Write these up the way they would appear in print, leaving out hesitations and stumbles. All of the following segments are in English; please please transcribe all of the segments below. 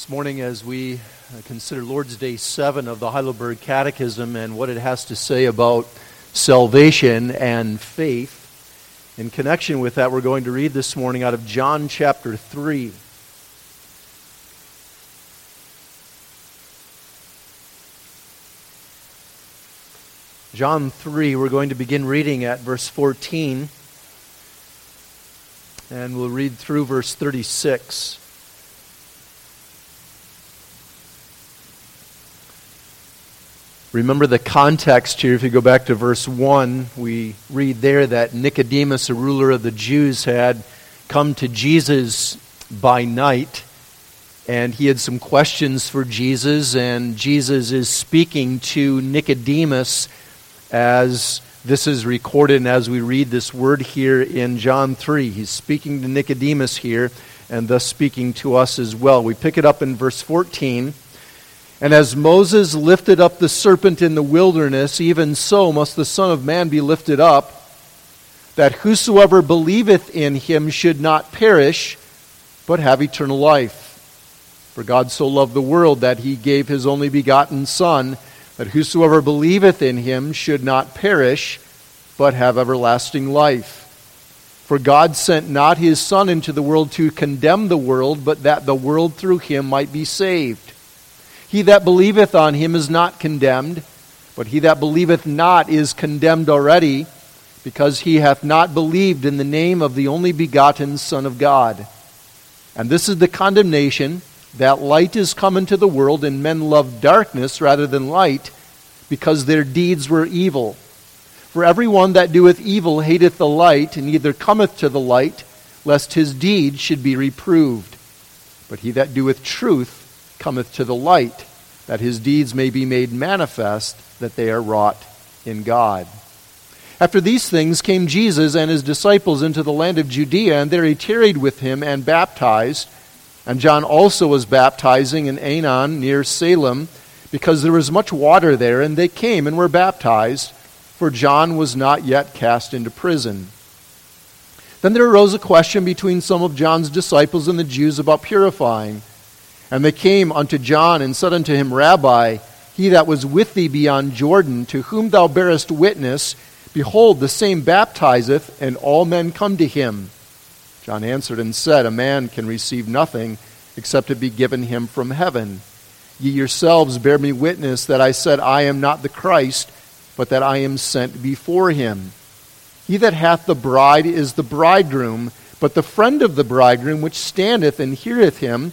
This morning, as we consider Lord's Day 7 of the Heidelberg Catechism and what it has to say about salvation and faith, in connection with that, we're going to read this morning out of John chapter 3. John 3, we're going to begin reading at verse 14, and we'll read through verse 36. Remember the context here. If you go back to verse 1, we read there that Nicodemus, a ruler of the Jews, had come to Jesus by night, and he had some questions for Jesus, and Jesus is speaking to Nicodemus as this is recorded and as we read this word here in John 3. He's speaking to Nicodemus here, and thus speaking to us as well. We pick it up in verse 14. And as Moses lifted up the serpent in the wilderness, even so must the Son of Man be lifted up, that whosoever believeth in him should not perish, but have eternal life. For God so loved the world that he gave his only begotten Son, that whosoever believeth in him should not perish, but have everlasting life. For God sent not his Son into the world to condemn the world, but that the world through him might be saved. He that believeth on him is not condemned, but he that believeth not is condemned already, because he hath not believed in the name of the only begotten Son of God. And this is the condemnation, that light is come into the world, and men love darkness rather than light, because their deeds were evil. For every one that doeth evil hateth the light, and neither cometh to the light, lest his deeds should be reproved. But he that doeth truth cometh to the light, that his deeds may be made manifest, that they are wrought in God. After these things came Jesus and his disciples into the land of Judea, and there he tarried with him and baptized. And John also was baptizing in Aenon near Salem, because there was much water there, and they came and were baptized, for John was not yet cast into prison. Then there arose a question between some of John's disciples and the Jews about purifying. And they came unto John and said unto him, Rabbi, he that was with thee beyond Jordan, to whom thou bearest witness, behold, the same baptizeth, and all men come to him. John answered and said, A man can receive nothing, except it be given him from heaven. Ye yourselves bear me witness that I said, I am not the Christ, but that I am sent before him. He that hath the bride is the bridegroom, but the friend of the bridegroom, which standeth and heareth him,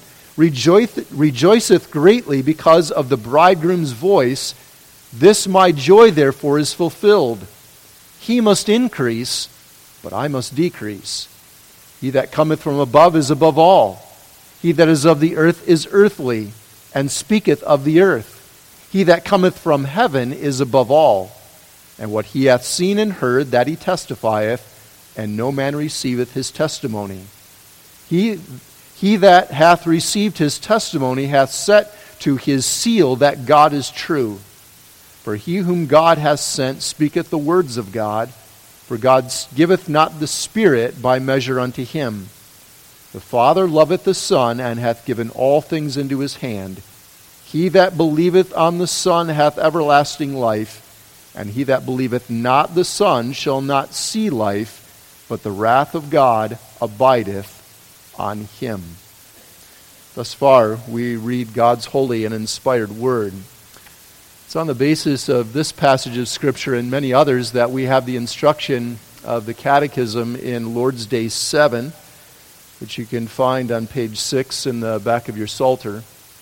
rejoiceth greatly because of the bridegroom's voice. This my joy therefore is fulfilled. He must increase, but I must decrease. He that cometh from above is above all. He that is of the earth is earthly, and speaketh of the earth. He that cometh from heaven is above all. And what he hath seen and heard, that he testifieth, and no man receiveth his testimony. He that hath received his testimony hath set to his seal that God is true. For he whom God hath sent speaketh the words of God, for God giveth not the Spirit by measure unto him. The Father loveth the Son, and hath given all things into his hand. He that believeth on the Son hath everlasting life, and he that believeth not the Son shall not see life, but the wrath of God abideth on him. Thus far, we read God's holy and inspired word. It's on the basis of this passage of Scripture and many others that we have the instruction of the Catechism in Lord's Day 7, which you can find on page 6 in the back of your Psalter.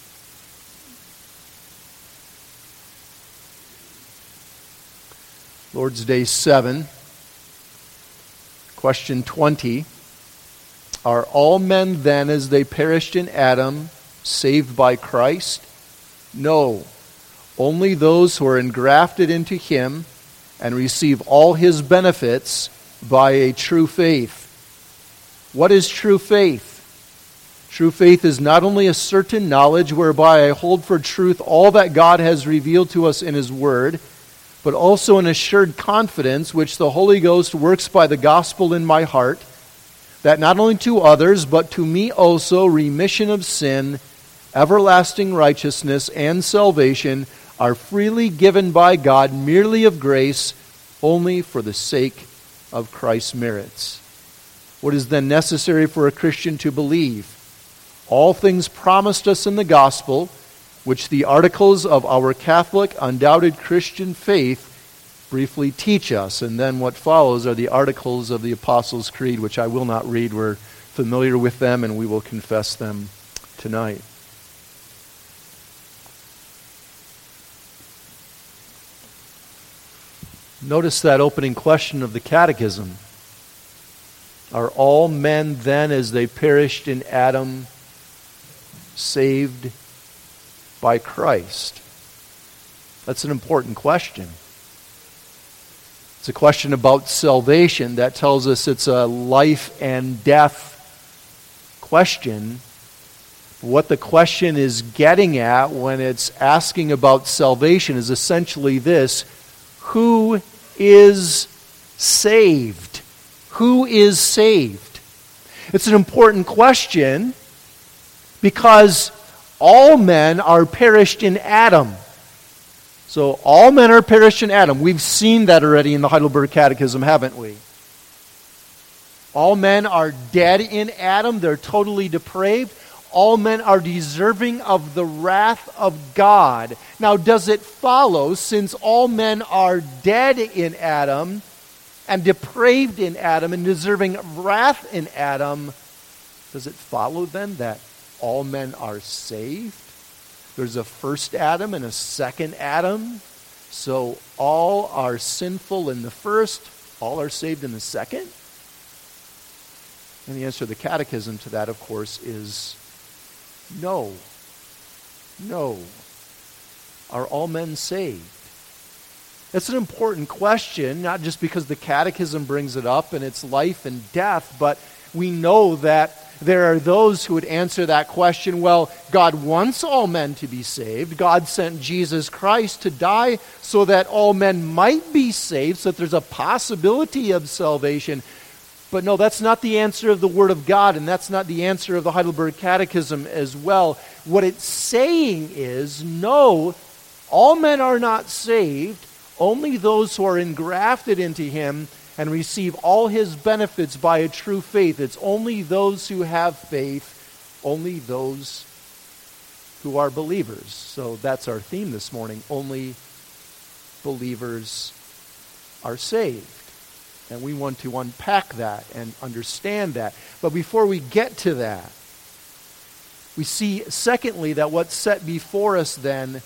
Lord's Day 7, question 20. Are all men then, as they perished in Adam, saved by Christ? No. Only those who are engrafted into him and receive all his benefits by a true faith. What is true faith? True faith is not only a certain knowledge whereby I hold for truth all that God has revealed to us in his word, but also an assured confidence which the Holy Ghost works by the gospel in my heart, that not only to others, but to me also, remission of sin everlasting righteousness and salvation are freely given by God merely of grace, only for the sake of Christ's merits. What is then necessary for a Christian to believe? All things promised us in the gospel, which the articles of our Catholic, undoubted Christian faith briefly teach us. And then what follows are the articles of the Apostles' Creed, which I will not read. We're familiar with them, and we will confess them tonight. Notice that opening question of the Catechism. Are all men then, as they perished in Adam, saved by Christ? That's an important question. It's a question about salvation that tells us it's a life and death question. What the question is getting at when it's asking about salvation is essentially this: who is saved? Who is saved? It's an important question because all men are perished in Adam. So all men are perished in Adam. We've seen that already in the Heidelberg Catechism, haven't we? All men are dead in Adam. They're totally depraved. All men are deserving of the wrath of God. Now, does it follow, since all men are dead in Adam and depraved in Adam and deserving of wrath in Adam, does it follow then that all men are saved? There's a first Adam and a second Adam. So all are sinful in the first, all are saved in the second? And the answer to the Catechism to that, of course, is no. No. Are all men saved? It's an important question, not just because the Catechism brings it up and it's life and death, but we know that there are those who would answer that question, well, God wants all men to be saved. God sent Jesus Christ to die so that all men might be saved, so that there's a possibility of salvation. But no, that's not the answer of the Word of God, and that's not the answer of the Heidelberg Catechism as well. What it's saying is, no, all men are not saved. Only those who are engrafted into Him and receive all His benefits by a true faith. It's only those who have faith, only those who are believers. So that's our theme this morning. Only believers are saved. And we want to unpack that and understand that. But before we get to that, we see, secondly, that what's set before us then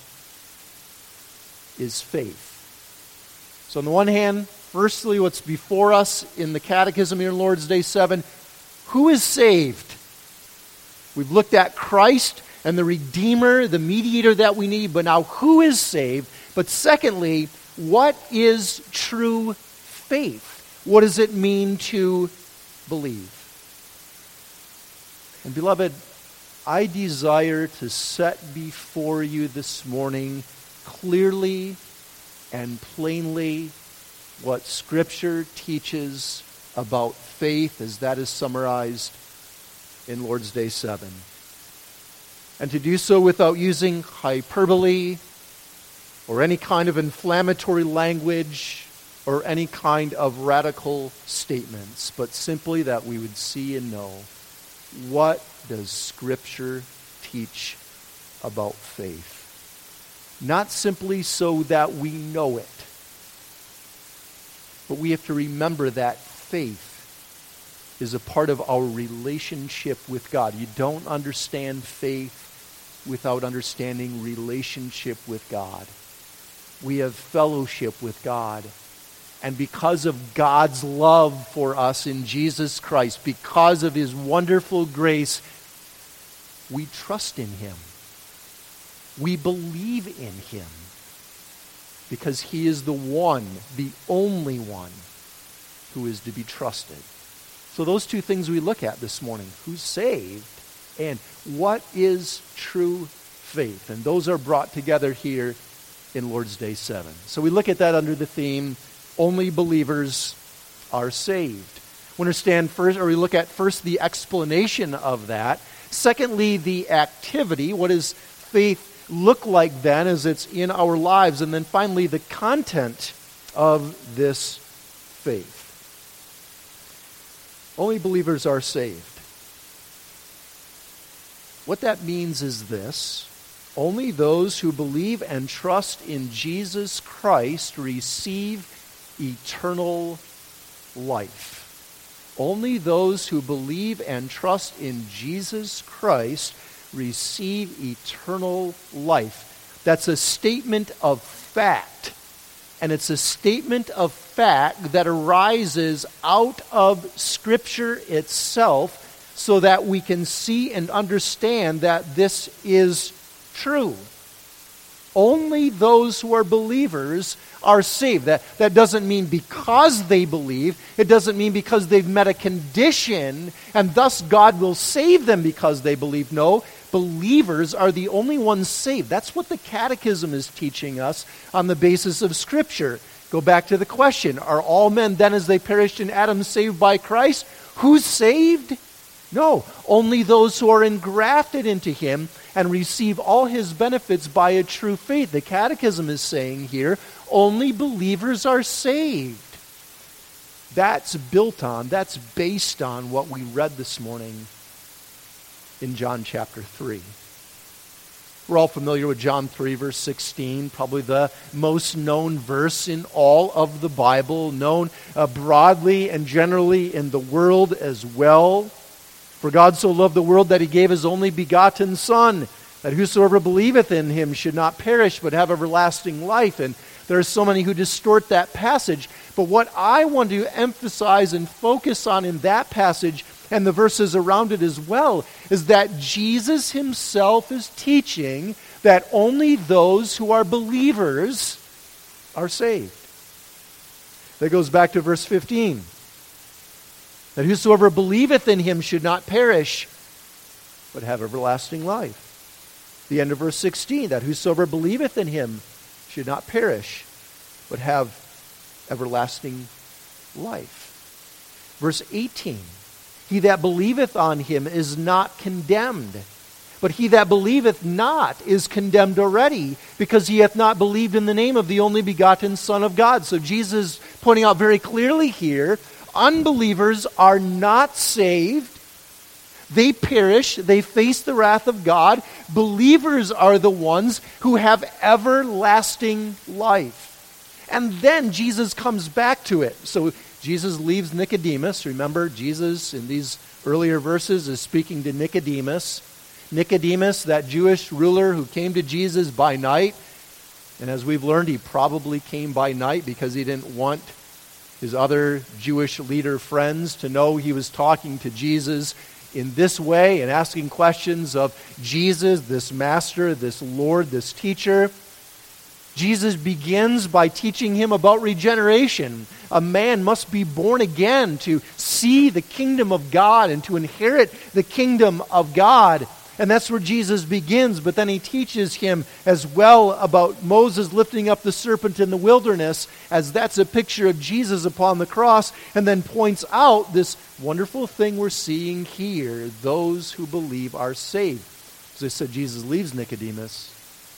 is faith. So on the one hand, firstly, what's before us in the Catechism here in Lord's Day 7, who is saved? We've looked at Christ and the Redeemer, the mediator that we need, but now who is saved? But secondly, what is true faith? What does it mean to believe? And beloved, I desire to set before you this morning clearly and plainly what Scripture teaches about faith as that is summarized in Lord's Day 7. And to do so without using hyperbole or any kind of inflammatory language or any kind of radical statements, but simply that we would see and know, what does Scripture teach about faith? Not simply so that we know it, but we have to remember that faith is a part of our relationship with God. You don't understand faith without understanding relationship with God. We have fellowship with God. And because of God's love for us in Jesus Christ, because of His wonderful grace, we trust in Him. We believe in Him. Because He is the one, the only one, who is to be trusted. So those two things we look at this morning. Who's saved and what is true faith? And those are brought together here in Lord's Day 7. So we look at that under the theme, only believers are saved. We understand first, or we look at first the explanation of that. Secondly, the activity. What does faith look like then as it's in our lives? And then finally, the content of this faith. Only believers are saved. What that means is this: only those who believe and trust in Jesus Christ receive eternal life. Only those who believe and trust in Jesus Christ receive eternal life. That's a statement of fact. And it's a statement of fact that arises out of Scripture itself, so that we can see and understand that this is true. Only those who are believers are saved. That doesn't mean because they believe. It doesn't mean because they've met a condition and thus God will save them because they believe. No, believers are the only ones saved. That's what the Catechism is teaching us on the basis of Scripture. Go back to the question: are all men then as they perished in Adam saved by Christ? Who's saved? No, only those who are engrafted into Him and receive all His benefits by a true faith. The Catechism is saying here, only believers are saved. That's built on, that's based on what we read this morning in John chapter 3. We're all familiar with John 3, verse 16, probably the most known verse in all of the Bible, known broadly and generally in the world as well. For God so loved the world that He gave His only begotten Son, that whosoever believeth in Him should not perish but have everlasting life. And there are so many who distort that passage. But what I want to emphasize and focus on in that passage and the verses around it as well is that Jesus Himself is teaching that only those who are believers are saved. That goes back to verse 15. That whosoever believeth in Him should not perish, but have everlasting life. The end of verse 16, that whosoever believeth in Him should not perish, but have everlasting life. Verse 18, he that believeth on Him is not condemned, but he that believeth not is condemned already, because he hath not believed in the name of the only begotten Son of God. So Jesus pointing out very clearly here, unbelievers are not saved. They perish. They face the wrath of God. Believers are the ones who have everlasting life. And then Jesus comes back to it. So Jesus leaves Nicodemus. Remember, Jesus in these earlier verses is speaking to Nicodemus. Nicodemus, that Jewish ruler who came to Jesus by night. And as we've learned, he probably came by night because he didn't want his other Jewish leader friends to know he was talking to Jesus in this way and asking questions of Jesus, this master, this Lord, this teacher. Jesus begins by teaching him about regeneration. A man must be born again to see the kingdom of God and to inherit the kingdom of God. And that's where Jesus begins, but then he teaches him as well about Moses lifting up the serpent in the wilderness, as that's a picture of Jesus upon the cross, and then points out this wonderful thing we're seeing here: those who believe are saved. As I said, Jesus leaves Nicodemus.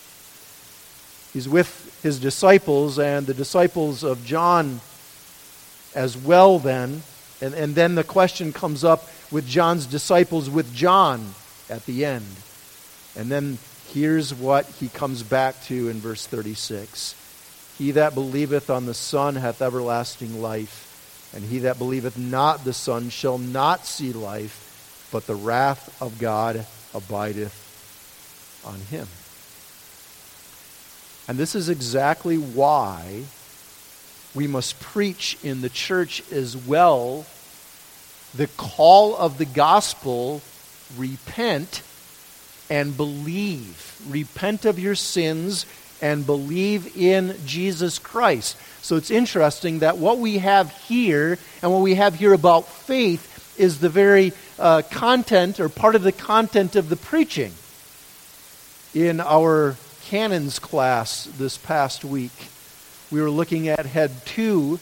He's with his disciples and the disciples of John as well then. And then the question comes up with John's disciples with John at the end. And then here's what he comes back to in verse 36. He that believeth on the Son hath everlasting life, and he that believeth not the Son shall not see life, but the wrath of God abideth on him. And this is exactly why we must preach in the church as well the call of the gospel: repent and believe. Repent of your sins and believe in Jesus Christ. So it's interesting that what we have here and what we have here about faith is the very content or part of the content of the preaching. In our canons class this past week, we were looking at Head 2,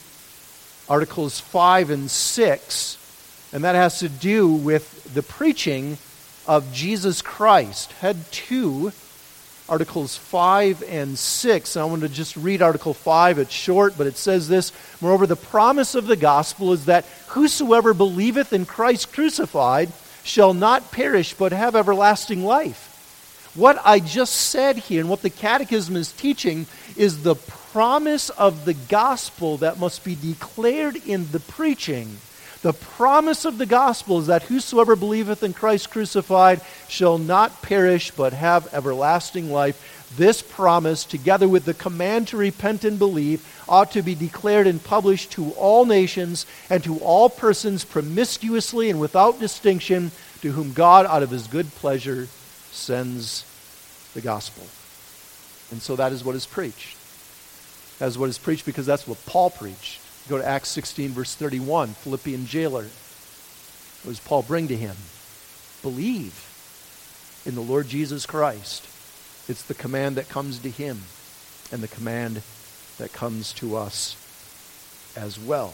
Articles 5 and 6, and that has to do with the preaching of Jesus Christ. Head to Articles 5 and 6. And I want to just read Article 5. It's short, but it says this: Moreover, the promise of the gospel is that whosoever believeth in Christ crucified shall not perish, but have everlasting life. What I just said here and what the Catechism is teaching is the promise of the gospel that must be declared in the preaching. The promise of the gospel is that whosoever believeth in Christ crucified shall not perish, but have everlasting life. This promise, together with the command to repent and believe, ought to be declared and published to all nations and to all persons promiscuously and without distinction, to whom God, out of his good pleasure, sends the gospel. And so that is what is preached. That is what is preached because that's what Paul preached. Go to Acts 16, verse 31, Philippian jailer. What does Paul bring to him? Believe in the Lord Jesus Christ. It's the command that comes to him and the command that comes to us as well.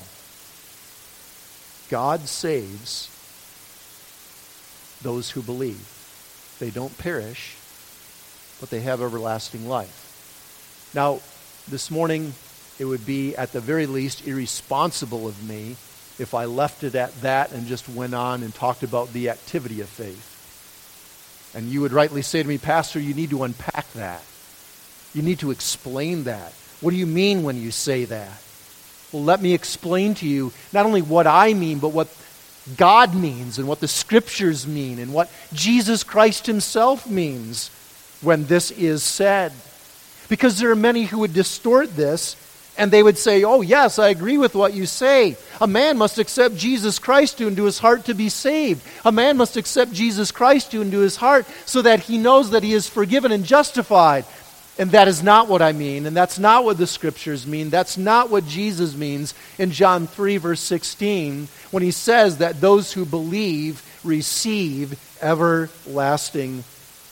God saves those who believe. They don't perish, but they have everlasting life. Now, this morning, it would be, at the very least, irresponsible of me if I left it at that and just went on and talked about the activity of faith. And you would rightly say to me, Pastor, you need to unpack that. You need to explain that. What do you mean when you say that? Well, let me explain to you not only what I mean, but what God means and what the Scriptures mean and what Jesus Christ himself means when this is said. Because there are many who would distort this, and they would say, oh yes, I agree with what you say. A man must accept Jesus Christ into his heart to be saved. A man must accept Jesus Christ into his heart so that he knows that he is forgiven and justified. And that is not what I mean, and that's not what the Scriptures mean. That's not what Jesus means in John 3, verse 16, when he says that those who believe receive everlasting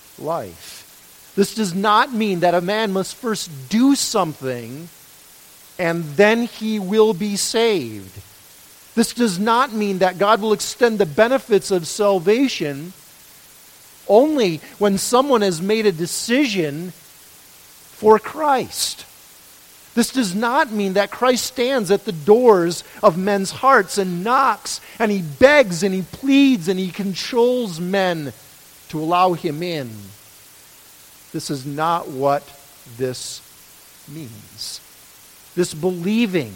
life. This does not mean that a man must first do something and then he will be saved. This does not mean that God will extend the benefits of salvation only when someone has made a decision for Christ. This does not mean that Christ stands at the doors of men's hearts and knocks, and he begs and he pleads and he controls men to allow him in. This is not what this means. This believing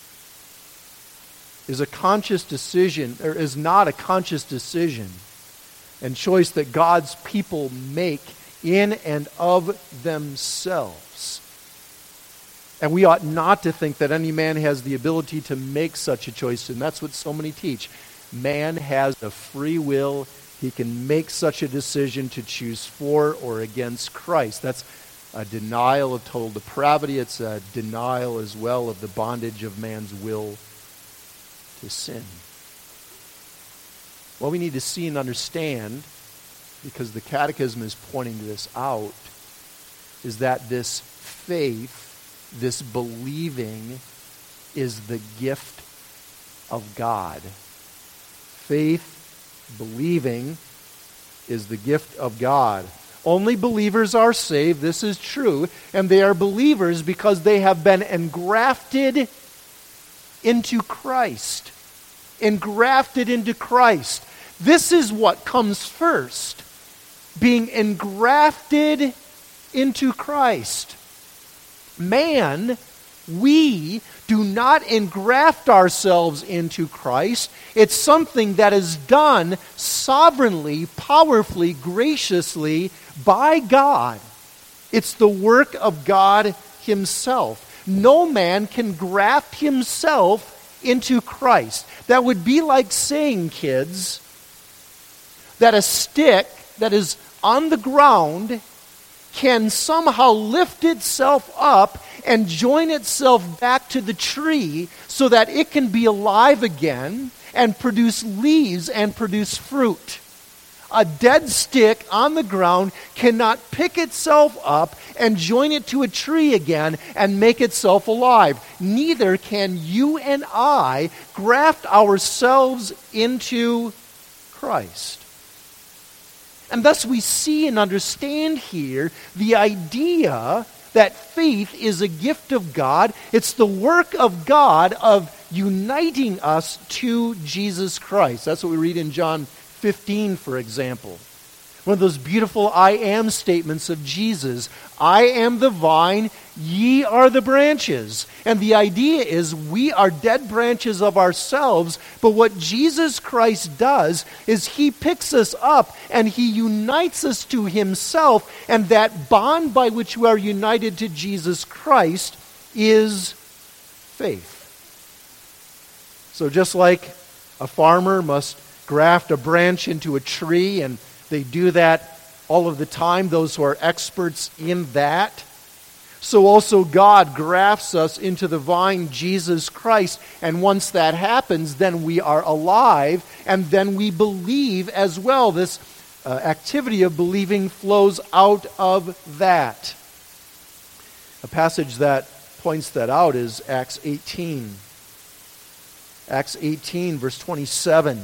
is a conscious decision, or is not a conscious decision and choice that God's people make in and of themselves. And we ought not to think that any man has the ability to make such a choice, and that's what so many teach. Man has a free will. He can make such a decision to choose for or against Christ. That's a denial of total depravity. It's a denial as well of the bondage of man's will to sin. What we need to see and understand, because the Catechism is pointing this out, is that this faith, this believing, is the gift of God. Faith, believing, is the gift of God. Only believers are saved, this is true, and they are believers because they have been engrafted into Christ. Engrafted into Christ. This is what comes first. Being engrafted into Christ. Man, we do not engraft ourselves into Christ. It's something that is done sovereignly, powerfully, graciously by God. It's the work of God himself. No man can graft himself into Christ. That would be like saying, kids, that a stick that is on the ground can somehow lift itself up and join itself back to the tree so that it can be alive again and produce leaves and produce fruit. A dead stick on the ground cannot pick itself up and join it to a tree again and make itself alive. Neither can you and I graft ourselves into Christ. And thus we see and understand here the idea that faith is a gift of God. It's the work of God of uniting us to Jesus Christ. That's what we read in John 15, for example. One of those beautiful I am statements of Jesus. I am the vine, ye are the branches. And the idea is we are dead branches of ourselves, but what Jesus Christ does is he picks us up and he unites us to himself, and that bond by which we are united to Jesus Christ is faith. So just like a farmer must graft a branch into a tree, and they do that all of the time, those who are experts in that. So also God grafts us into the vine, Jesus Christ. And once that happens, then we are alive, and then we believe as well. This activity of believing flows out of that. A passage that points that out is Acts 18. Acts 18, verse 27.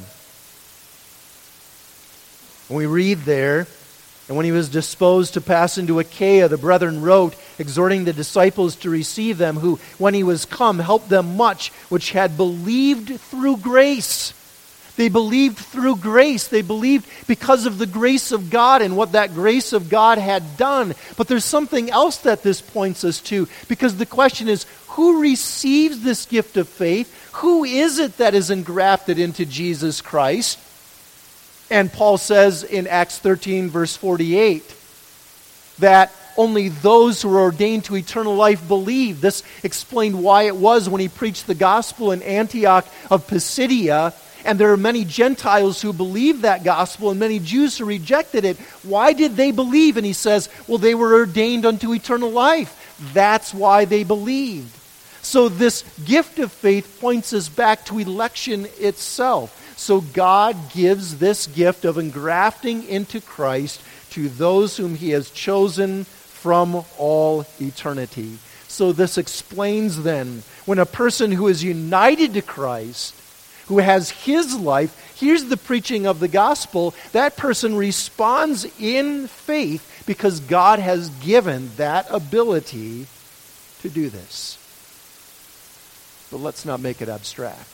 And we read there, and when he was disposed to pass into Achaia, the brethren wrote, exhorting the disciples to receive them, who, when he was come, helped them much, which had believed through grace. They believed through grace. They believed because of the grace of God and what that grace of God had done. But there's something else that this points us to, because the question is, who receives this gift of faith? Who is it that is engrafted into Jesus Christ? And Paul says in Acts 13, verse 48, that only those who are ordained to eternal life believe. This explained why it was when he preached the gospel in Antioch of Pisidia, and there are many Gentiles who believed that gospel and many Jews who rejected it. Why did they believe? And he says, well, they were ordained unto eternal life. That's why they believed. So this gift of faith points us back to election itself. So God gives this gift of engrafting into Christ to those whom he has chosen from all eternity. So this explains then, when a person who is united to Christ, who has his life, hears the preaching of the gospel, that person responds in faith because God has given that ability to do this. But let's not make it abstract.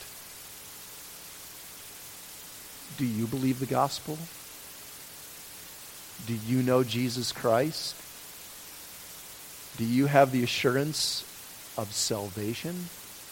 Do you believe the gospel? Do you know Jesus Christ? Do you have the assurance of salvation?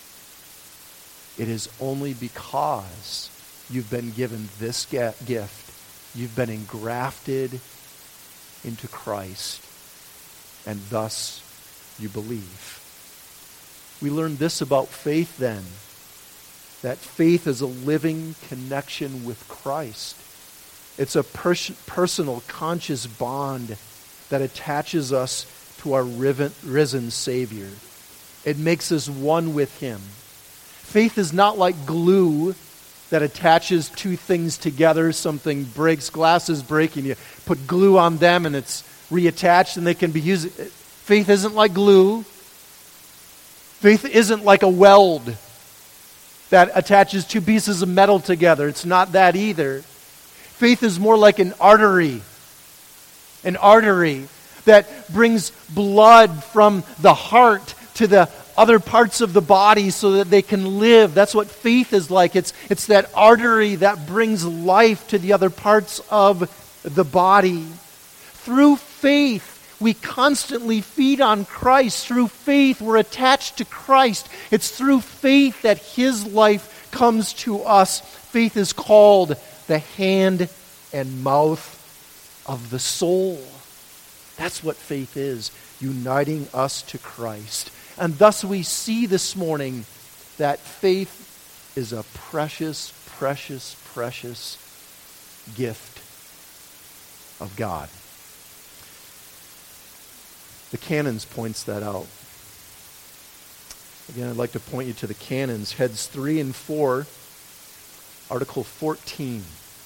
It is only because you've been given this gift, you've been engrafted into Christ, and thus you believe. We learn this about faith then, that faith is a living connection with Christ. It's a personal, conscious bond that attaches us to our risen Savior. It makes us one with him. Faith is not like glue that attaches two things together. Something breaks, glasses break, and you put glue on them and it's reattached and they can be used. Faith isn't like glue. Faith isn't like a weld that attaches two pieces of metal together. It's not that either. Faith is more like an artery that brings blood from the heart to the other parts of the body so that they can live. That's what faith is like. It's that artery that brings life to the other parts of the body. Through faith, we constantly feed on Christ. Through faith, we're attached to Christ. It's through faith that his life comes to us. Faith is called the hand and mouth of the soul. That's what faith is, uniting us to Christ. And thus we see this morning that faith is a precious, precious, precious gift of God. The Canons points that out. Again, I'd like to point you to the Canons, heads 3 and 4, Article 14.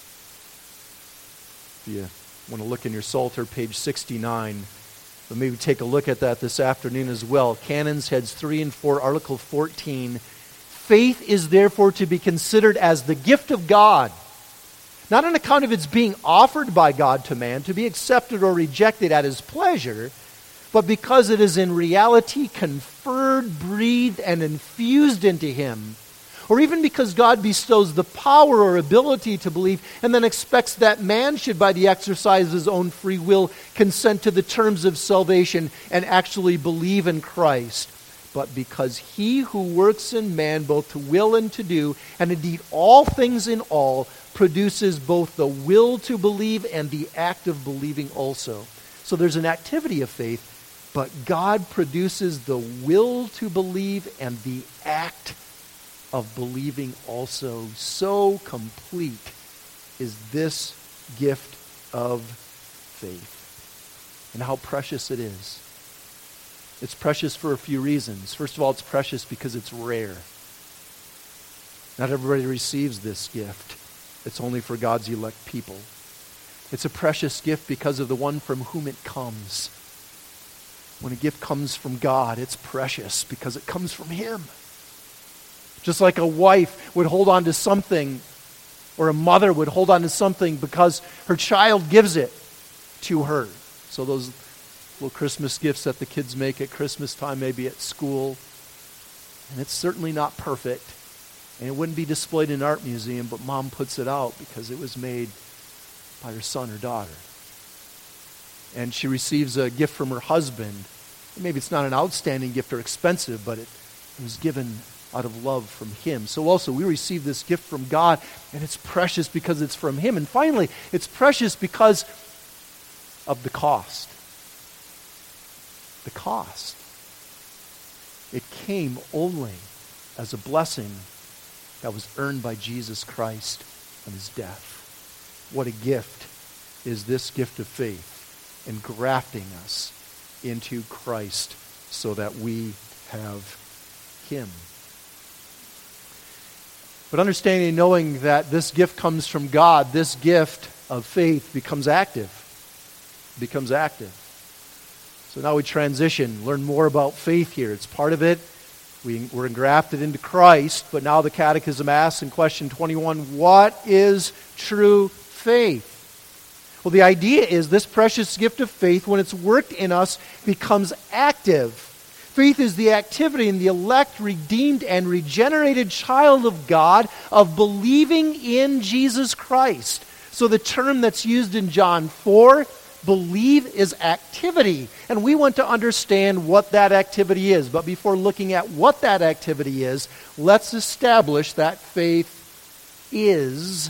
If you want to look in your Psalter, page 69, but maybe take a look at that this afternoon as well. Canons, heads 3 and 4, Article 14. Faith is therefore to be considered as the gift of God, not on account of its being offered by God to man to be accepted or rejected at his pleasure, but because it is in reality conferred, breathed, and infused into him. Or even because God bestows the power or ability to believe and then expects that man should, by the exercise of his own free will, consent to the terms of salvation and actually believe in Christ. But because he who works in man both to will and to do, and indeed all things in all, produces both the will to believe and the act of believing also. So there's an activity of faith, but God produces the will to believe and the act of believing also. So complete is this gift of faith. And how precious it is. It's precious for a few reasons. First of all, it's precious because it's rare. Not everybody receives this gift. It's only for God's elect people. It's a precious gift because of the one from whom it comes. When a gift comes from God, it's precious because it comes from him. Just like a wife would hold on to something, or a mother would hold on to something because her child gives it to her. So those little Christmas gifts that the kids make at Christmas time, maybe at school, and it's certainly not perfect, and it wouldn't be displayed in an art museum, but mom puts it out because it was made by her son or daughter. And she receives a gift from her husband. Maybe it's not an outstanding gift or expensive, but it was given out of love from him. So also we receive this gift from God, and it's precious because it's from him. And finally, it's precious because of the cost. The cost. It came only as a blessing that was earned by Jesus Christ on his death. What a gift is this gift of faith in grafting us into Christ so that we have him. But understanding and knowing that this gift comes from God, this gift of faith becomes active. Becomes active. So now we transition, learn more about faith here. It's part of it. We're engrafted into Christ, but now the Catechism asks in question 21, what is true faith? Well, the idea is this precious gift of faith, when it's worked in us, becomes active. Faith is the activity in the elect, redeemed, and regenerated child of God of believing in Jesus Christ. So the term that's used in John 4, believe, is activity. And we want to understand what that activity is. But before looking at what that activity is, let's establish that faith is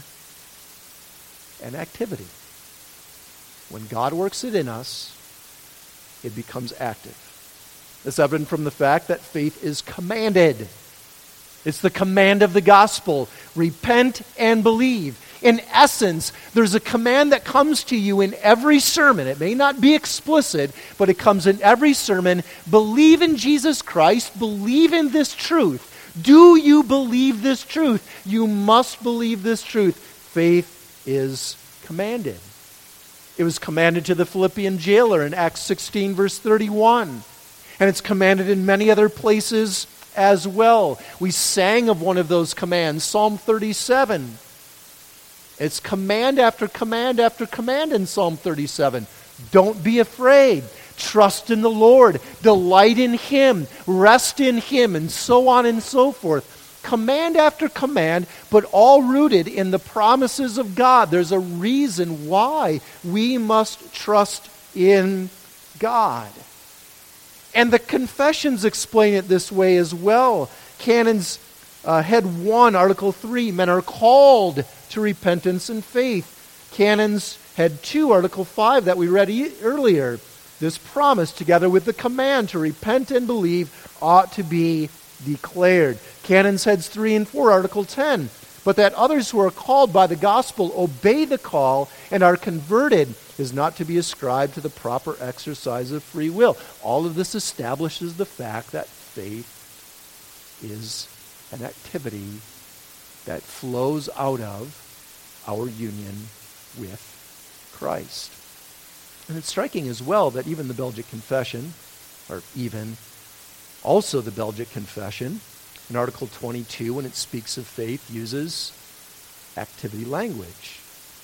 an activity. When God works it in us, it becomes active. It's evident from the fact that faith is commanded. It's the command of the gospel. Repent and believe. In essence, there's a command that comes to you in every sermon. It may not be explicit, but it comes in every sermon. Believe in Jesus Christ. Believe in this truth. Do you believe this truth? You must believe this truth. Faith is commanded. It was commanded to the Philippian jailer in Acts 16, verse 31. And it's commanded in many other places as well. We sang of one of those commands, Psalm 37. It's command after command after command in Psalm 37. Don't be afraid. Trust in the Lord. Delight in him. Rest in him. And so on and so forth. Command after command, but all rooted in the promises of God. There's a reason why we must trust in God. And the confessions explain it this way as well. Canons Head 1, Article 3, men are called to repentance and faith. Canons Head 2, Article 5, that we read earlier. This promise, together with the command to repent and believe, ought to be declared. Canons Heads 3 and 4, Article 10. But that others who are called by the gospel obey the call and are converted is not to be ascribed to the proper exercise of free will. All of this establishes the fact that faith is an activity that flows out of our union with Christ. And it's striking as well that even the Belgic Confession, also the Belgic Confession, in Article 22, when it speaks of faith, uses activity language.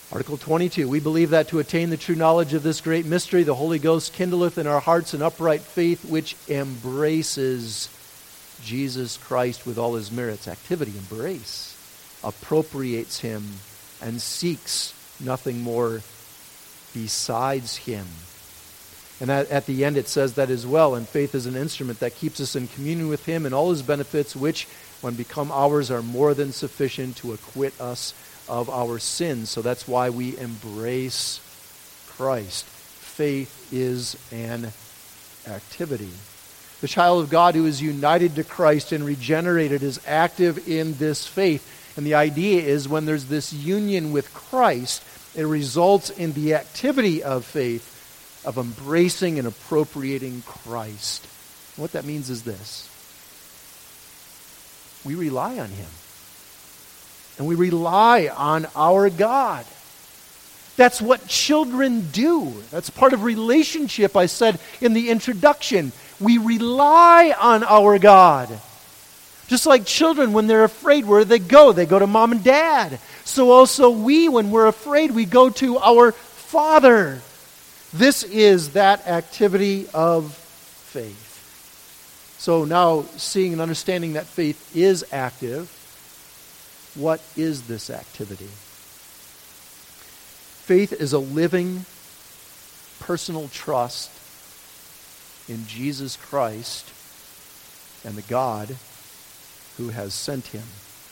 Article 22, we believe that to attain the true knowledge of this great mystery, the Holy Ghost kindleth in our hearts an upright faith which embraces Jesus Christ with all his merits. Activity, embrace, appropriates him, and seeks nothing more besides him. And at the end it says that as well, and faith is an instrument that keeps us in communion with him and all his benefits, which, when become ours, are more than sufficient to acquit us of our sins. So that's why we embrace Christ. Faith is an activity. The child of God who is united to Christ and regenerated is active in this faith. And the idea is when there's this union with Christ, it results in the activity of faith, of embracing and appropriating Christ. And what that means is this. We rely on him. And we rely on our God. That's what children do. That's part of relationship, I said in the introduction. We rely on our God. Just like children, when they're afraid, where do they go? They go to mom and dad. So also we, when we're afraid, we go to our Father. This is that activity of faith. So now, seeing and understanding that faith is active, what is this activity? Faith is a living, personal trust in Jesus Christ and the God who has sent him.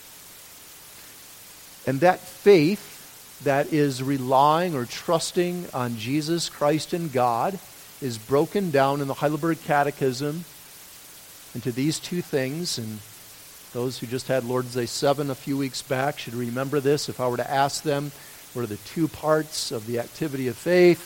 And that faith that is relying or trusting on Jesus Christ and God is broken down in the Heidelberg Catechism into these two things. And those who just had Lord's Day 7 a few weeks back should remember this. If I were to ask them, what are the two parts of the activity of faith?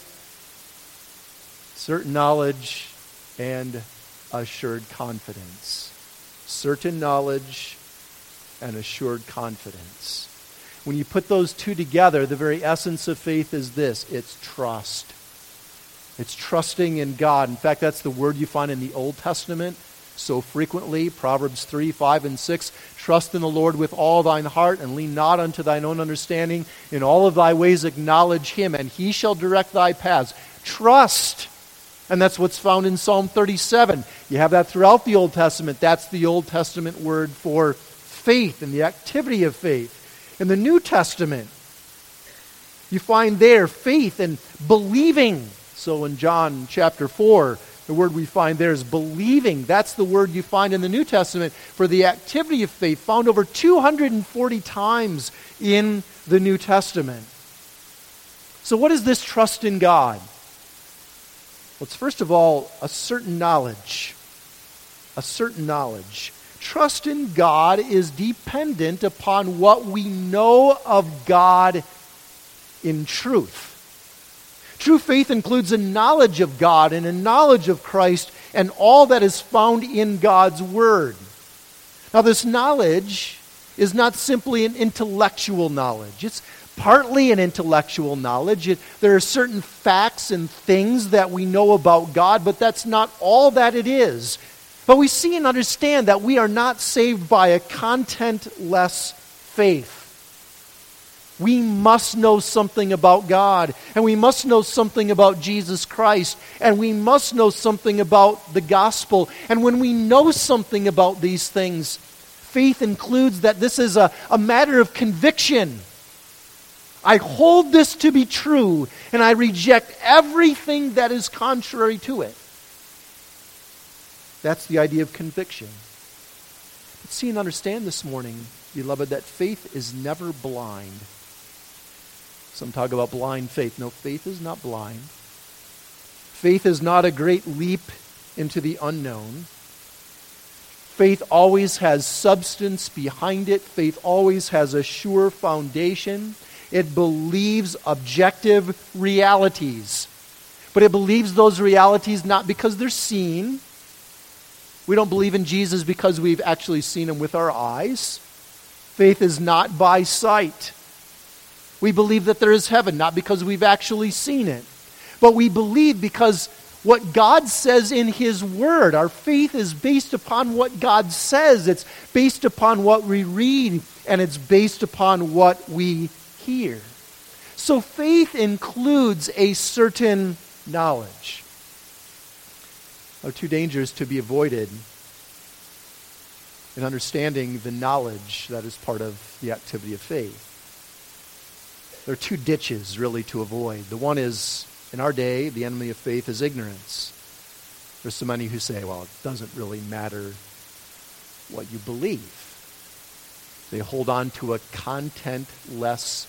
Certain knowledge and assured confidence. Certain knowledge and assured confidence. When you put those two together, the very essence of faith is this. It's trust. It's trusting in God. In fact, that's the word you find in the Old Testament so frequently. Proverbs 3, 5, and 6. Trust in the Lord with all thine heart, and lean not unto thine own understanding. In all of thy ways acknowledge him, and he shall direct thy paths. Trust. And that's what's found in Psalm 37. You have that throughout the Old Testament. That's the Old Testament word for faith and the activity of faith. In the New Testament, you find there faith and believing. So in John chapter 4, the word we find there is believing. That's the word you find in the New Testament for the activity of faith, found over 240 times in the New Testament. So what is this trust in God? Well, it's first of all a certain knowledge. A certain knowledge. Trust in God is dependent upon what we know of God in truth. True faith includes a knowledge of God and a knowledge of Christ and all that is found in God's Word. Now, this knowledge is not simply an intellectual knowledge. It's partly an intellectual knowledge. There are certain facts and things that we know about God, but that's not all that it is. But we see and understand that we are not saved by a content-less faith. We must know something about God, and we must know something about Jesus Christ, and we must know something about the gospel. And when we know something about these things, faith includes that this is a matter of conviction. I hold this to be true, and I reject everything that is contrary to it. That's the idea of conviction. But see and understand this morning, beloved, that faith is never blind. Some talk about blind faith. No, faith is not blind. Faith is not a great leap into the unknown. Faith always has substance behind it. Faith always has a sure foundation. It believes objective realities. But it believes those realities not because they're seen. We don't believe in Jesus because we've actually seen him with our eyes. Faith is not by sight. We believe that there is heaven, not because we've actually seen it. But we believe because what God says in his word. Our faith is based upon what God says. It's based upon what we read, and it's based upon what we hear. So faith includes a certain knowledge. There are two dangers to be avoided in understanding the knowledge that is part of the activity of faith. There are two ditches, really, to avoid. The one is, in our day, the enemy of faith is ignorance. There's so many who say, well, it doesn't really matter what you believe. They hold on to a content-less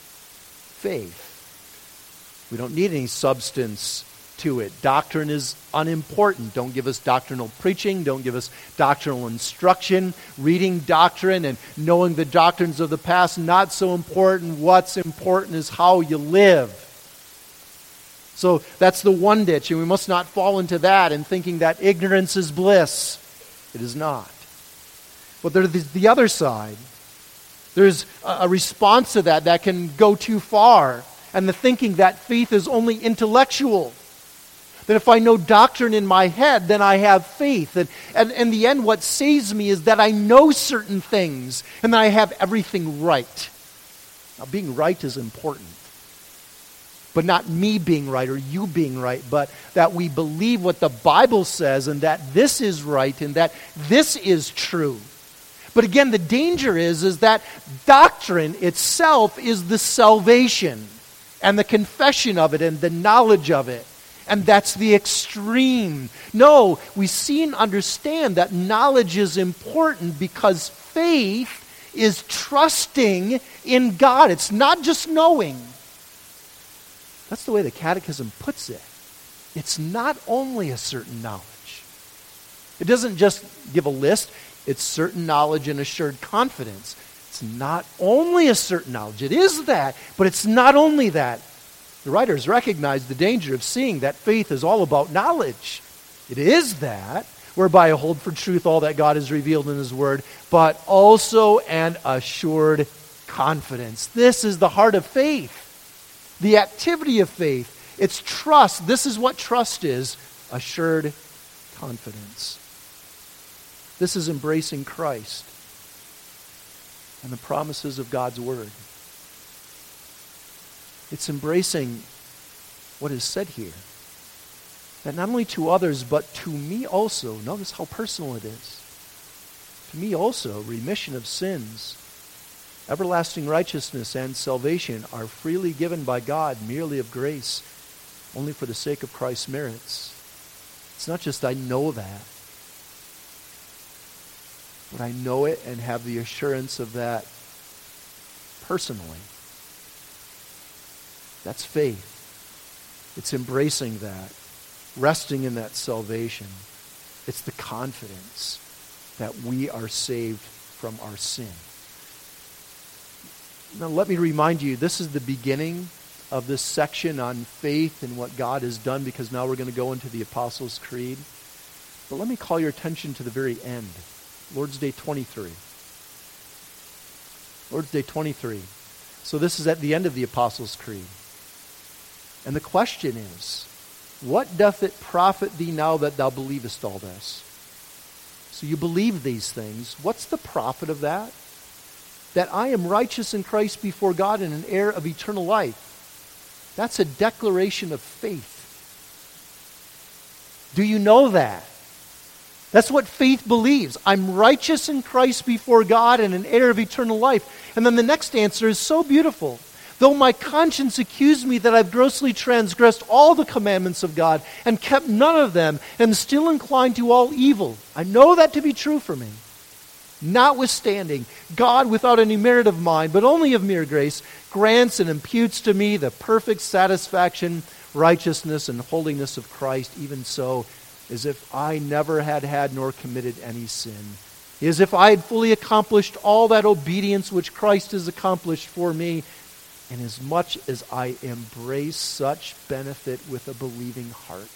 faith. We don't need any substance to it. Doctrine is unimportant. Don't give us doctrinal preaching. Don't give us doctrinal instruction. Reading doctrine and knowing the doctrines of the past, not so important. What's important is how you live. So that's the one ditch, and we must not fall into that and thinking that ignorance is bliss. It is not. But there's the other side. There's a response to that can go too far, and the thinking that faith is only intellectual. That if I know doctrine in my head, then I have faith. And in the end, what saves me is that I know certain things, and that I have everything right. Now, being right is important. But not me being right or you being right, but that we believe what the Bible says and that this is right and that this is true. But again, the danger is that doctrine itself is the salvation and the confession of it and the knowledge of it. And that's the extreme. No, we see and understand that knowledge is important because faith is trusting in God. It's not just knowing. That's the way the Catechism puts it. It's not only a certain knowledge. It doesn't just give a list. It's certain knowledge and assured confidence. It's not only a certain knowledge. It is that, but it's not only that. The writers recognize the danger of seeing that faith is all about knowledge. It is that, whereby I hold for truth all that God has revealed in His Word, but also an assured confidence. This is the heart of faith, the activity of faith. It's trust. This is what trust is, assured confidence. This is embracing Christ and the promises of God's Word. It's embracing what is said here. That not only to others, but to me also, notice how personal it is. To me also, remission of sins, everlasting righteousness, and salvation are freely given by God, merely of grace, only for the sake of Christ's merits. It's not just I know that, but I know it and have the assurance of that personally. That's faith. It's embracing that, resting in that salvation. It's the confidence that we are saved from our sin. Now let me remind you, this is the beginning of this section on faith and what God has done, because now we're going to go into the Apostles' Creed. But let me call your attention to the very end. Lord's Day 23. Lord's Day 23. So this is at the end of the Apostles' Creed. And the question is, what doth it profit thee now that thou believest all this? So you believe these things. What's the profit of that? That I am righteous in Christ before God and an heir of eternal life. That's a declaration of faith. Do you know that? That's what faith believes. I'm righteous in Christ before God and an heir of eternal life. And then the next answer is so beautiful. Though my conscience accused me that I've grossly transgressed all the commandments of God and kept none of them, and am still inclined to all evil. I know that to be true for me. Notwithstanding, God, without any merit of mine, but only of mere grace, grants and imputes to me the perfect satisfaction, righteousness, and holiness of Christ, even so, as if I never had nor committed any sin. As if I had fully accomplished all that obedience which Christ has accomplished for me, inasmuch as I embrace such benefit with a believing heart.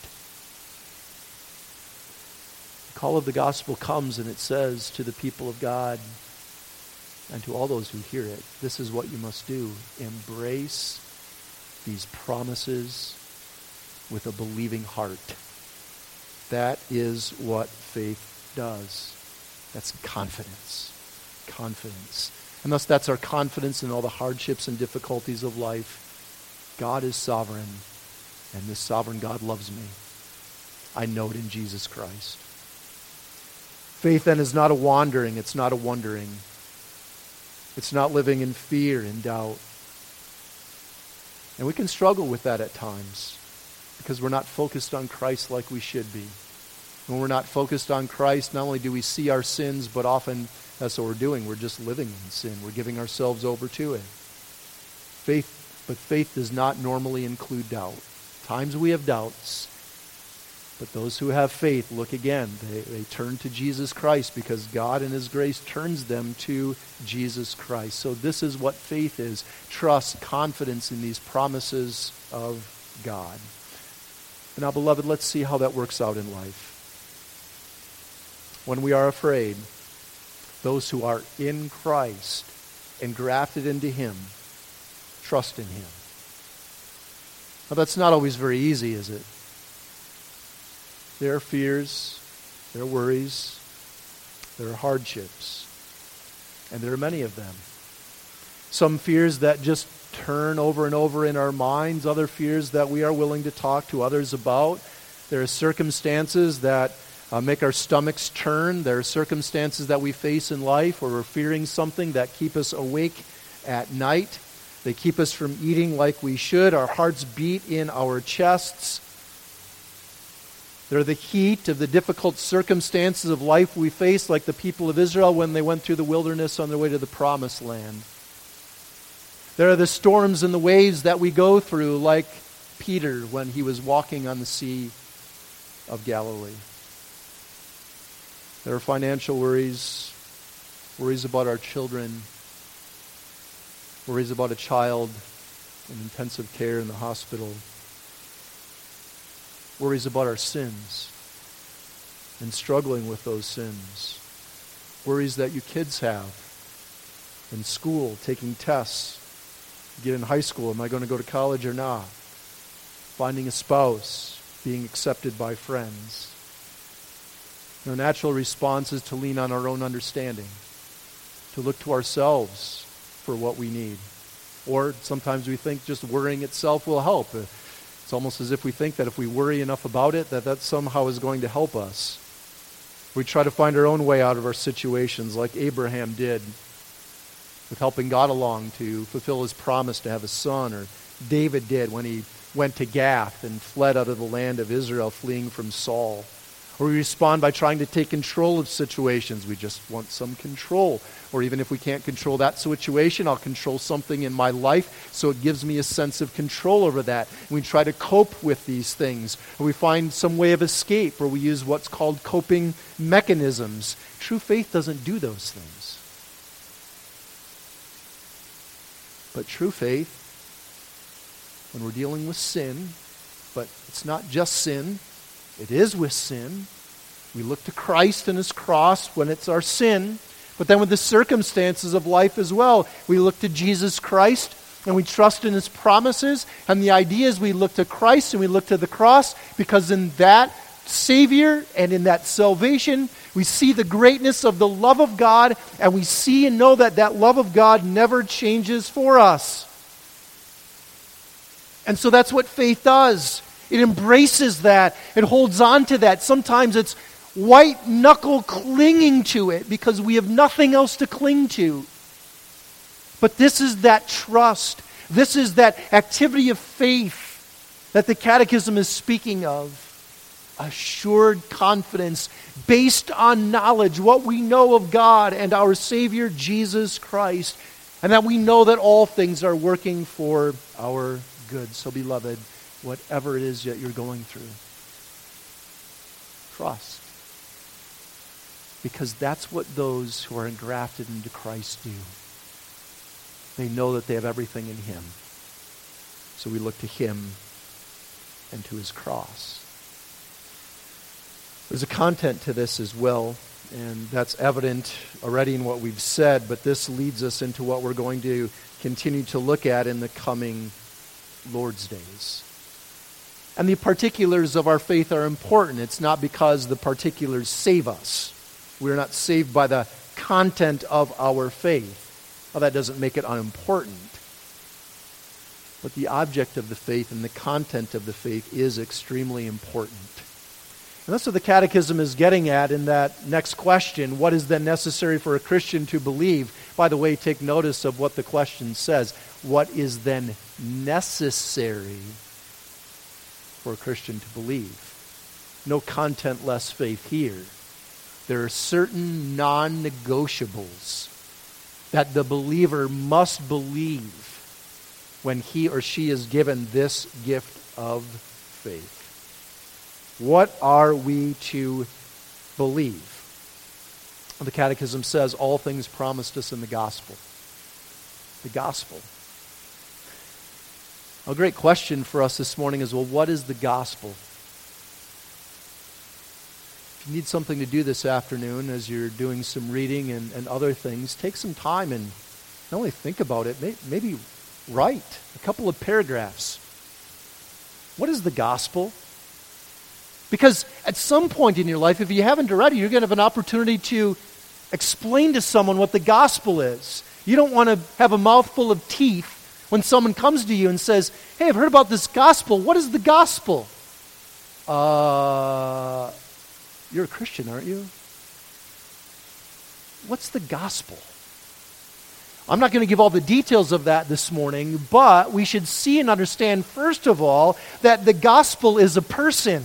The call of the gospel comes and it says to the people of God and to all those who hear it, this is what you must do. Embrace these promises with a believing heart. That is what faith does. That's confidence. Confidence. And thus that's our confidence in all the hardships and difficulties of life. God is sovereign, and this sovereign God loves me. I know it in Jesus Christ. Faith then is not a wandering, it's not a wondering. It's not living in fear and doubt. And we can struggle with that at times because we're not focused on Christ like we should be. When we're not focused on Christ, not only do we see our sins, but often that's what we're doing. We're just living in sin. We're giving ourselves over to it. Faith does not normally include doubt. Times we have doubts, but those who have faith look again. They turn to Jesus Christ because God in His grace turns them to Jesus Christ. So this is what faith is. Trust, confidence in these promises of God. Now, beloved, let's see how that works out in life. When we are afraid, those who are in Christ, engrafted into Him, trust in Him. Now, that's not always very easy, is it? There are fears, there are worries, there are hardships, and there are many of them. Some fears that just turn over and over in our minds, other fears that we are willing to talk to others about. There are circumstances that make our stomachs turn. There are circumstances that we face in life where we're fearing something that keep us awake at night. They keep us from eating like we should. Our hearts beat in our chests. They're the heat of the difficult circumstances of life we face, like the people of Israel when they went through the wilderness on their way to the promised land. There are the storms and the waves that we go through, like Peter when he was walking on the Sea of Galilee. There are financial worries, worries about our children, worries about a child in intensive care in the hospital, worries about our sins and struggling with those sins, worries that you kids have in school, taking tests, get in high school, am I going to go to college or not, finding a spouse, being accepted by friends. Our natural response is to lean on our own understanding, to look to ourselves for what we need. Or sometimes we think just worrying itself will help. It's almost as if we think that if we worry enough about it, that somehow is going to help us. We try to find our own way out of our situations like Abraham did with helping God along to fulfill his promise to have a son, or David did when he went to Gath and fled out of the land of Israel, fleeing from Saul. Or we respond by trying to take control of situations. We just want some control. Or even if we can't control that situation, I'll control something in my life so it gives me a sense of control over that. And we try to cope with these things. Or we find some way of escape, or we use what's called coping mechanisms. True faith doesn't do those things. But true faith, when we're dealing with sin, but it's not just sin, it is with sin. We look to Christ and his cross when it's our sin. But then with the circumstances of life as well, we look to Jesus Christ and we trust in his promises. And the idea is we look to Christ and we look to the cross, because in that Savior and in that salvation, we see the greatness of the love of God, and we see and know that that love of God never changes for us. And so that's what faith does. It embraces that. It holds on to that. Sometimes it's white knuckle clinging to it because we have nothing else to cling to. But this is that trust. This is that activity of faith that the Catechism is speaking of. Assured confidence based on knowledge, what we know of God and our Savior Jesus Christ, and that we know that all things are working for our good. So, beloved, whatever it is that you're going through, trust. Because that's what those who are engrafted into Christ do. They know that they have everything in him. So we look to him and to his cross. There's a content to this as well, and that's evident already in what we've said, but this leads us into what we're going to continue to look at in the coming Lord's days. And the particulars of our faith are important. It's not because the particulars save us. We're not saved by the content of our faith. Well, that doesn't make it unimportant. But the object of the faith and the content of the faith is extremely important. And that's what the Catechism is getting at in that next question. What is then necessary for a Christian to believe? By the way, take notice of what the question says. What is then necessary for a Christian to believe? No content-less faith here. There are certain non-negotiables that the believer must believe when he or she is given this gift of faith. What are we to believe? The Catechism says all things promised us in the gospel. The gospel. A great question for us this morning is, well, what is the gospel? If you need something to do this afternoon as you're doing some reading and other things, take some time and not only think about it, maybe write a couple of paragraphs. What is the gospel? Because at some point in your life, if you haven't already, you're going to have an opportunity to explain to someone what the gospel is. You don't want to have a mouthful of teeth when someone comes to you and says, hey, I've heard about this gospel. What is the gospel? You're a Christian, aren't you? What's the gospel? I'm not going to give all the details of that this morning, but we should see and understand, first of all, that the gospel is a person.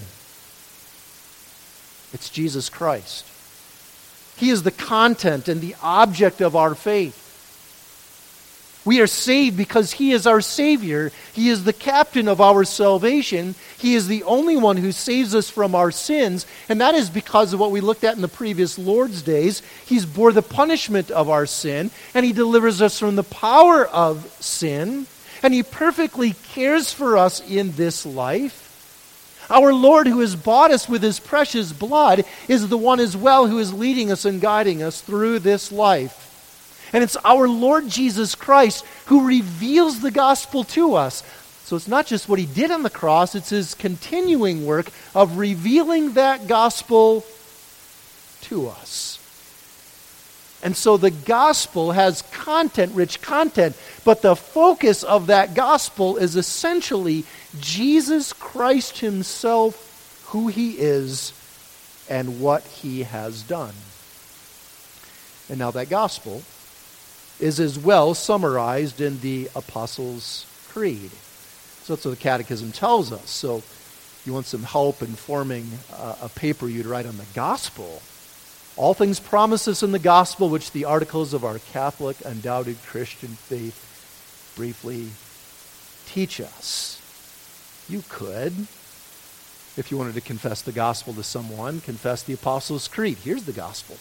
It's Jesus Christ. He is the content and the object of our faith. We are saved because He is our Savior. He is the captain of our salvation. He is the only one who saves us from our sins. And that is because of what we looked at in the previous Lord's days. He's bore the punishment of our sin, and He delivers us from the power of sin. And He perfectly cares for us in this life. Our Lord, who has bought us with His precious blood, is the one as well who is leading us and guiding us through this life. And it's our Lord Jesus Christ who reveals the gospel to us. So it's not just what He did on the cross, it's His continuing work of revealing that gospel to us. And so the gospel has content, rich content, but the focus of that gospel is essentially Jesus Christ Himself, who He is, and what He has done. And now that gospel is as well summarized in the Apostles' Creed. So that's what the Catechism tells us. So if you want some help in forming a paper you'd write on the gospel, all things promised us in the gospel, which the articles of our Catholic undoubted Christian faith briefly teach us. You could, if you wanted to confess the gospel to someone, confess the Apostles' Creed. Here's the gospel.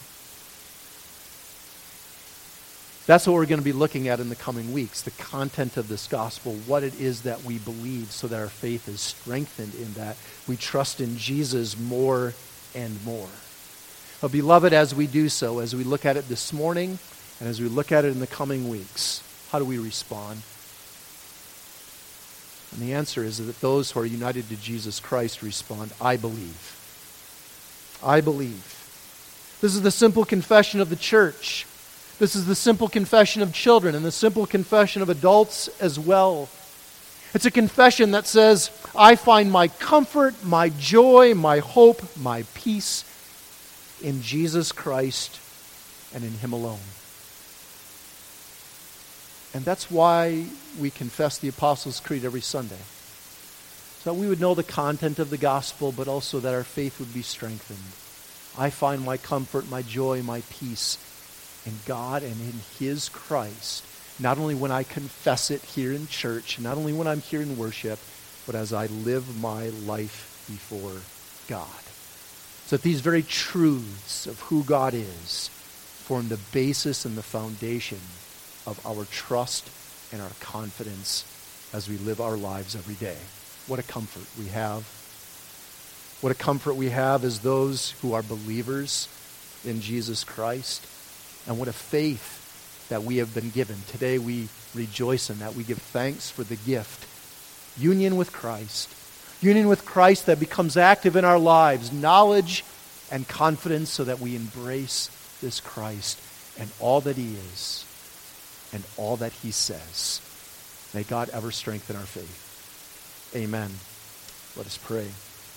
That's what we're going to be looking at in the coming weeks, the content of this gospel, what it is that we believe so that our faith is strengthened in that. We trust in Jesus more and more. But beloved, as we do so, as we look at it this morning, and as we look at it in the coming weeks, how do we respond? And the answer is that those who are united to Jesus Christ respond, I believe. I believe. This is the simple confession of the church. This is the simple confession of children and the simple confession of adults as well. It's a confession that says, I find my comfort, my joy, my hope, my peace in Jesus Christ and in Him alone. And that's why we confess the Apostles' Creed every Sunday. So that we would know the content of the gospel, but also that our faith would be strengthened. I find my comfort, my joy, my peace in God and in His Christ, not only when I confess it here in church, not only when I'm here in worship, but as I live my life before God. So that these very truths of who God is form the basis and the foundation of our trust and our confidence as we live our lives every day. What a comfort we have. What a comfort we have as those who are believers in Jesus Christ. And what a faith that we have been given. Today we rejoice in that. We give thanks for the gift. Union with Christ. Union with Christ that becomes active in our lives. Knowledge and confidence so that we embrace this Christ and all that He is and all that He says. May God ever strengthen our faith. Amen. Let us pray.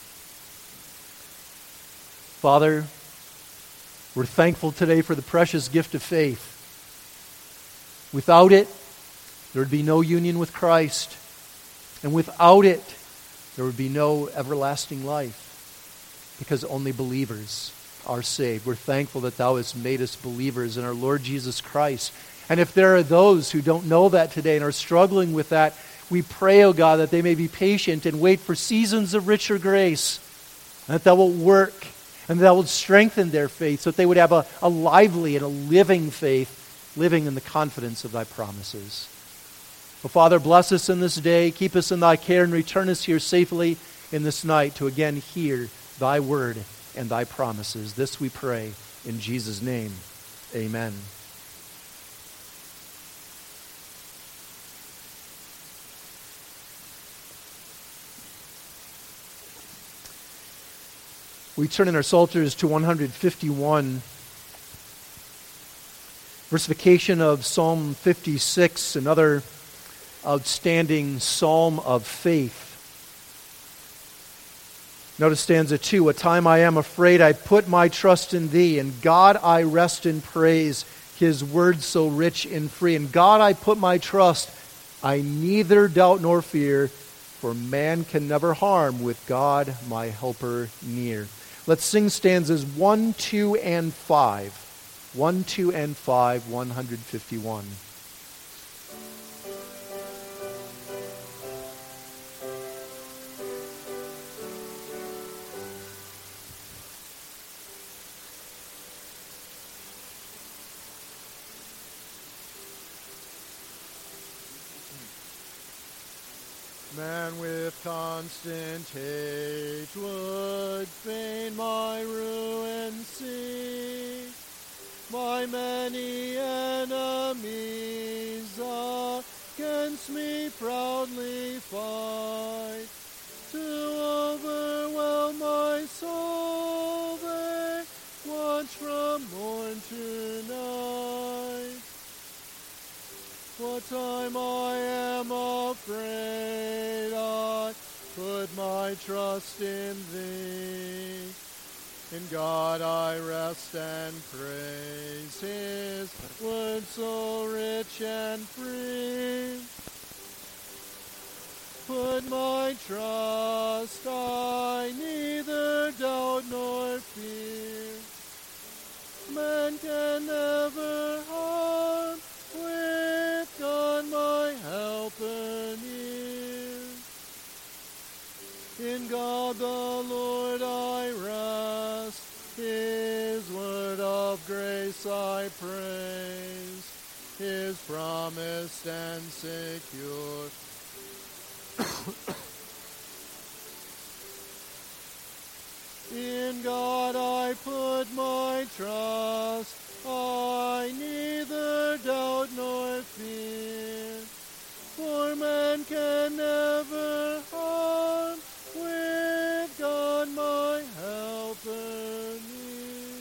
Father, we're thankful today for the precious gift of faith. Without it, there would be no union with Christ. And without it, there would be no everlasting life, because only believers are saved. We're thankful that Thou hast made us believers in our Lord Jesus Christ. And if there are those who don't know that today and are struggling with that, we pray, O God, that they may be patient and wait for seasons of richer grace, and that Thou wilt work, and that Thou wilt strengthen their faith, so that they would have a lively and a living faith, living in the confidence of Thy promises. Oh, Father, bless us in this day, keep us in Thy care, and return us here safely in this night to again hear Thy word and Thy promises. This we pray in Jesus' name. Amen. We turn in our Psalters to 151. Versification of Psalm 56, another outstanding psalm of faith. Notice stanza 2. A time I am afraid, I put my trust in Thee. In God I rest in praise, His word so rich and free. In God I put my trust, I neither doubt nor fear, for man can never harm with God my helper near. Let's sing stanzas 1, 2, and 5. 1, 2, and 5, 151. Man with constant hate would fain my ruin see. My many enemies against me proudly fight. To overwhelm my soul they watch from morn to night. What time I am afraid, I put my trust in Thee. In God I rest and praise, His word so rich and free. Put my trust, I neither doubt nor fear. Man can never harm, with God my helper near. In God the Lord I rest, His word of grace I praise, His promised and secure. In God I put my trust, I neither doubt nor fear, for man can never harm, with God my helper near.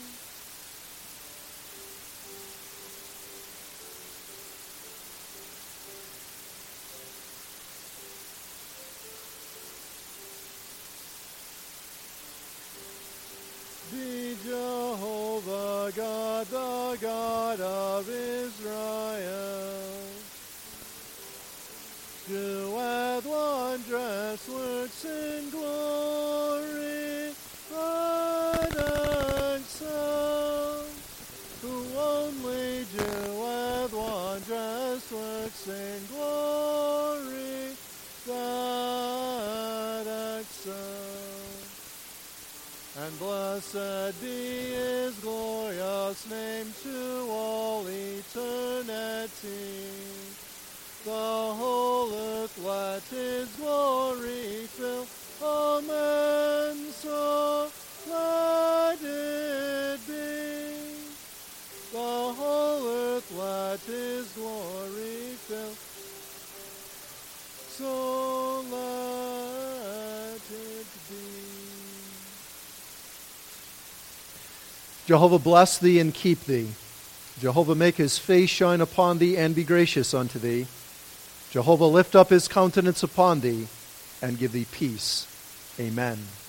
Be Jehovah God, the God of Israel, doeth wondrous works in glory, but excel, who only doeth wondrous works in glory, that excel. And blessed be His glorious name to all eternity. The whole earth let His glory fill. Amen. So let it be. The whole earth let His glory fill. So let it be. Jehovah bless thee and keep thee. Jehovah make His face shine upon thee and be gracious unto thee. Jehovah lift up his countenance upon thee and give thee peace. Amen.